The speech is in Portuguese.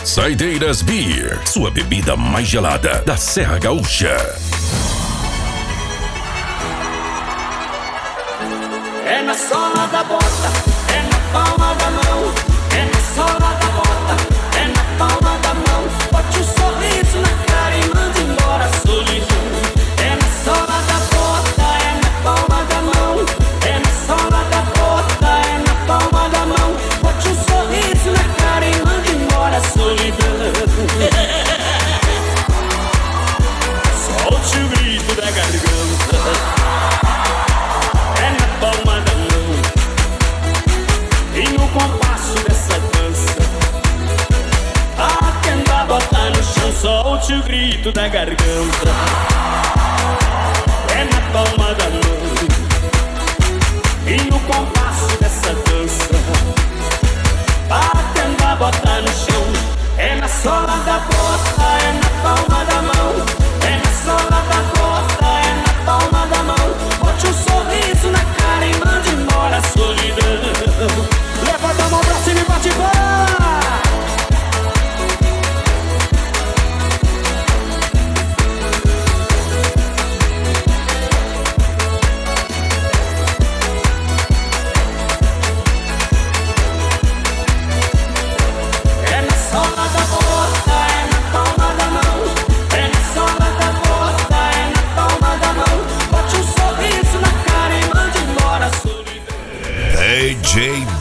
Saideiras Beer, sua bebida mais gelada da Serra Gaúcha. É na sola da bota, é na palma da mão. É na sola da bota, é na palma da mão. Bote um sorriso na cara e manda embora a solidão. É na sola da bota, é na palma da mão. É na sola da bota, é na palma da mão. Bote um sorriso na cara e manda embora a solidão. Solte o grito da garganta. É na palma da mão. E no compasso dessa dança, atenda a botar no chão. Solte o grito da garganta. É na palma da mão. E no compasso dessa dança, atenda a botar no chão. É na sola da bota, é na palma da mão. É na sola da bota, é na palma da mão. Bote um sorriso na cara e manda embora a solidão. Levanta a mão pra cima e bate palma. É na sola da bota, é na palma da mão. É na sola da bota, é na palma da mão. Bote um sorriso na cara e manda embora a solidão. DJ